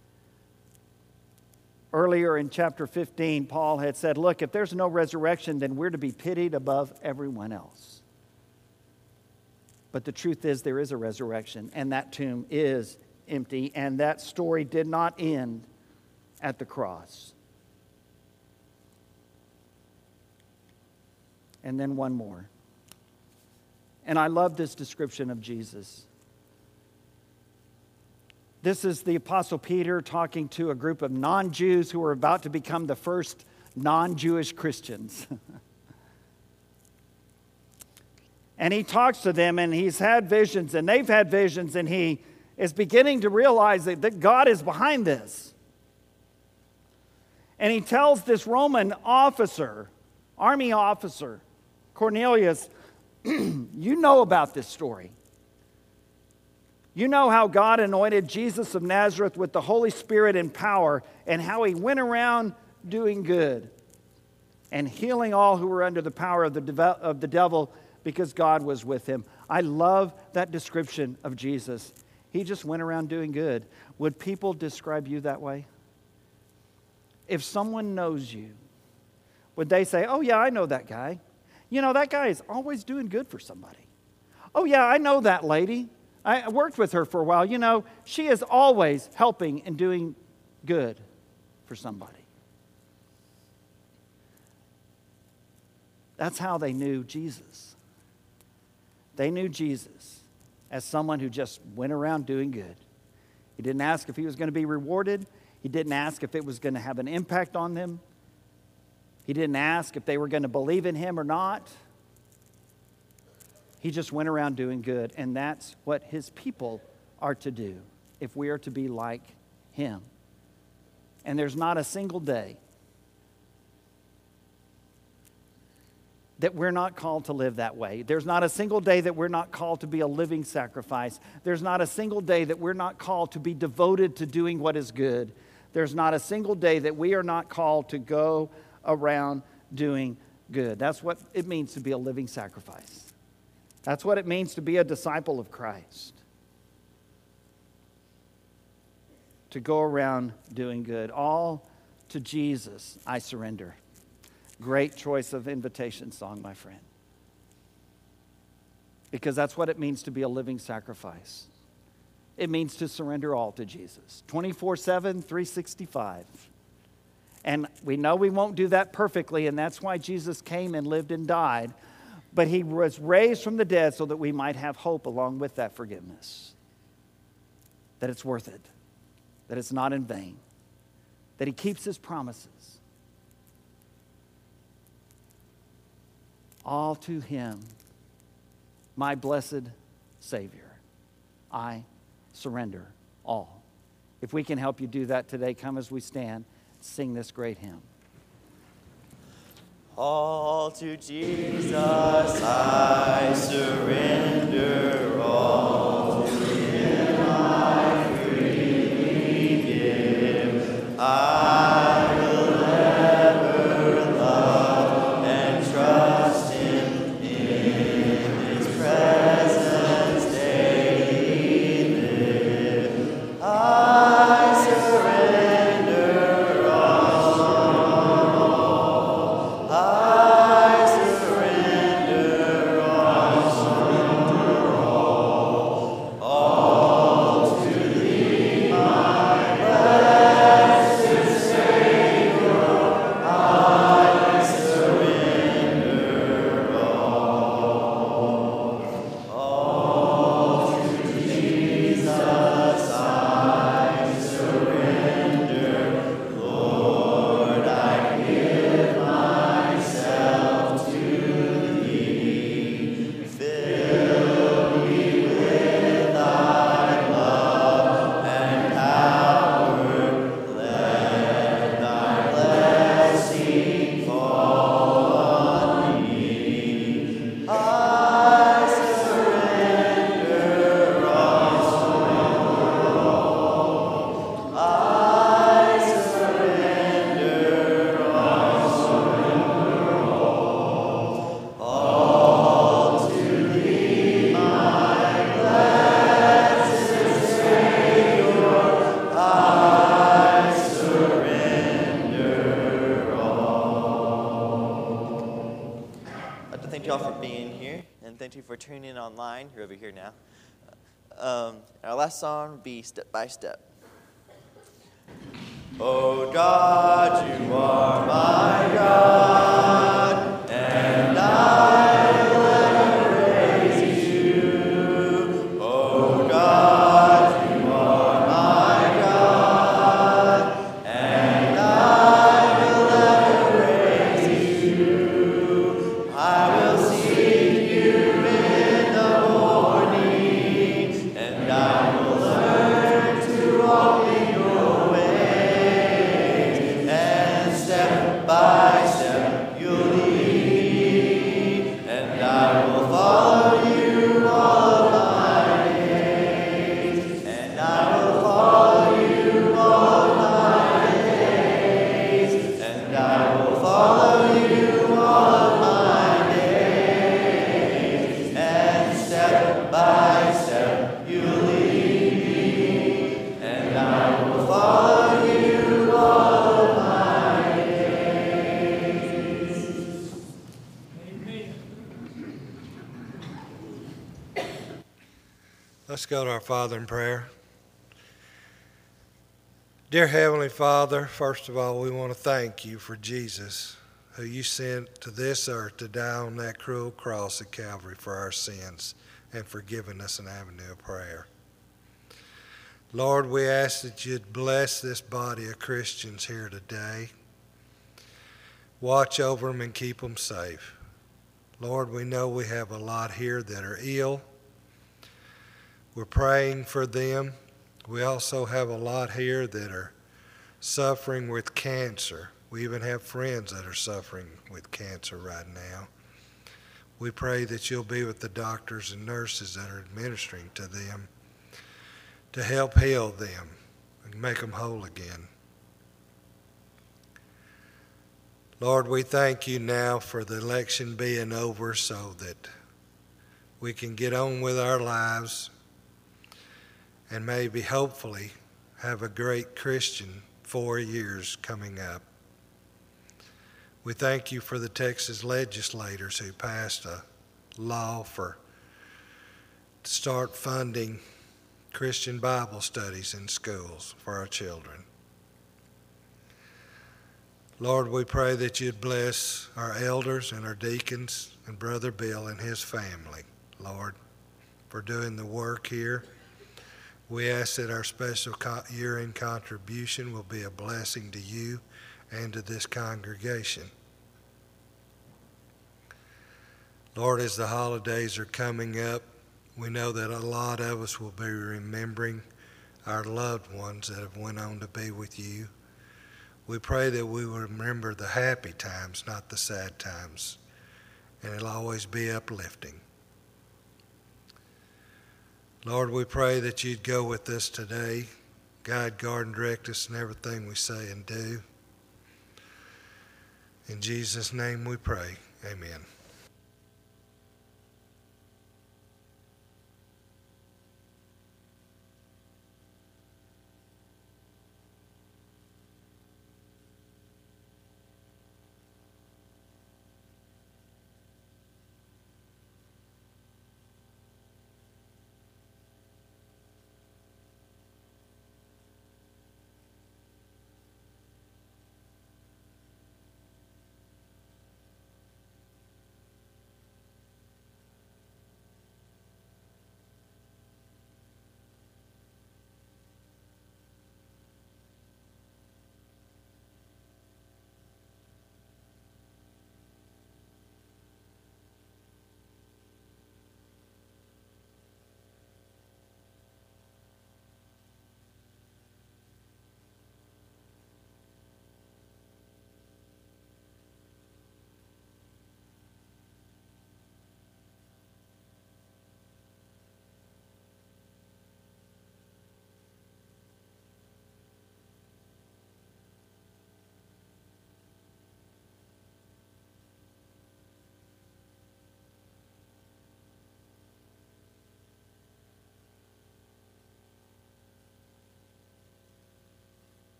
[SPEAKER 2] Earlier in chapter fifteen, Paul had said, look, if there's no resurrection, then we're to be pitied above everyone else. But the truth is, there is a resurrection, and that tomb is empty, and that story did not end at the cross. And then one more. And I love this description of Jesus. This is the Apostle Peter talking to a group of non-Jews who are about to become the first non-Jewish Christians. And he talks to them, and he's had visions, and they've had visions, and he is beginning to realize that, that God is behind this. And he tells this Roman officer, army officer, Cornelius, you know about this story. You know how God anointed Jesus of Nazareth with the Holy Spirit and power, and how he went around doing good and healing all who were under the power of the, dev- of the devil, because God was with him. I love that description of Jesus. He just went around doing good. Would people describe you that way? If someone knows you, would they say, oh yeah, I know that guy. You know, that guy is always doing good for somebody. Oh yeah, I know that lady. I worked with her for a while. You know, she is always helping and doing good for somebody. That's how they knew Jesus. They knew Jesus as someone who just went around doing good. He didn't ask if he was going to be rewarded. He didn't ask if it was going to have an impact on them. He didn't ask if they were going to believe in him or not. He just went around doing good, and that's what his people are to do if we are to be like him. And there's not a single day that we're not called to live that way. There's not a single day that we're not called to be a living sacrifice. There's not a single day that we're not called to be devoted to doing what is good. There's not a single day that we are not called to go around doing good. That's what it means to be a living sacrifice. That's what it means to be a disciple of Christ. To go around doing good. All to Jesus I surrender. Great choice of invitation song, my friend. Because that's what it means to be a living sacrifice. It means to surrender all to Jesus. twenty-four seven, three sixty-five. And we know we won't do that perfectly, and that's why Jesus came and lived and died. But he was raised from the dead so that we might have hope along with that forgiveness. That it's worth it. That it's not in vain. That he keeps his promises. All to him, my blessed Savior, I surrender all. If we can help you do that today, come as we stand, sing this great hymn.
[SPEAKER 1] All to Jesus I surrender, all to him I freely give. I will ever love and trust him in his presence daily live. I surrender all. I surrender all. All to thee, my blessed Savior, I surrender all. All to Jesus I surrender. Lord, I give myself to thee. Fill me with thy love and power. Let thy blessing fall on me. I surrender all. I surrender all. All to thee, my blessed Savior, I surrender all. I'd like to thank you all for being here, and thank you for tuning in online. You're over here now. Um, our last song will be Step by Step. Oh God, you are my God, and I will ever praise you. Oh God, you are my God, and I will ever praise you. I will seek you in the morning, and I will learn to walk in your ways. And step by step you'll lead, and I will follow you all of my days. And I will follow you all of my days. And I will follow you all of my days. And step by step you'll lead me, and I will follow you all of my days.
[SPEAKER 6] Let's go to our Father in prayer. Dear Heavenly Father, first of all, we want to thank you for Jesus, who you sent to this earth to die on that cruel cross at Calvary for our sins and for giving us an avenue of prayer. Lord, we ask that you'd bless this body of Christians here today. Watch over them and keep them safe. Lord, we know we have a lot here that are ill. We're praying for them. We also have a lot here that are suffering with cancer. We even have friends that are suffering with cancer right now. We pray that you'll be with the doctors and nurses that are administering to them to help heal them and make them whole again. Lord, we thank you now for the election being over so that we can get on with our lives and maybe, hopefully, have a great Christian four years coming up. We thank you for the Texas legislators who passed a law for to start funding Christian Bible studies in schools for our children. Lord, we pray that you'd bless our elders and our deacons and Brother Bill and his family, Lord, for doing the work here. We ask that our special year-end contribution will be a blessing to you and to this congregation. Lord, as the holidays are coming up, we know that a lot of us will be remembering our loved ones that have went on to be with you. We pray that we will remember the happy times, not the sad times, and it'll always be uplifting. Lord, we pray that you'd go with us today, guide, guard, and direct us in everything we say and do. In Jesus' name we pray, amen.